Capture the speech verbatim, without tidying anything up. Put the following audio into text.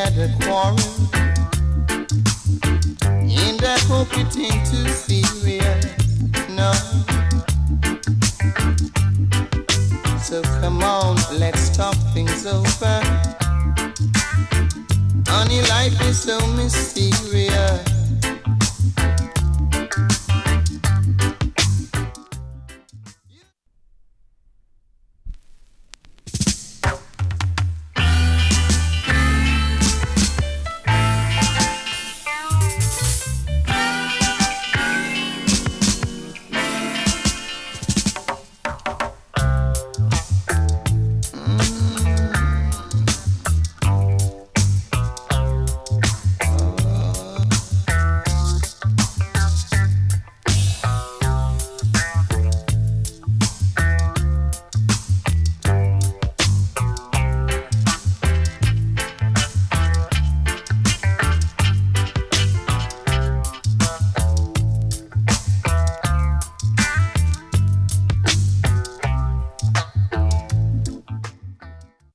had a quarrel. In that hope it ain't too serious, no. So come on, let's talk things over. Honey, life is so mysterious.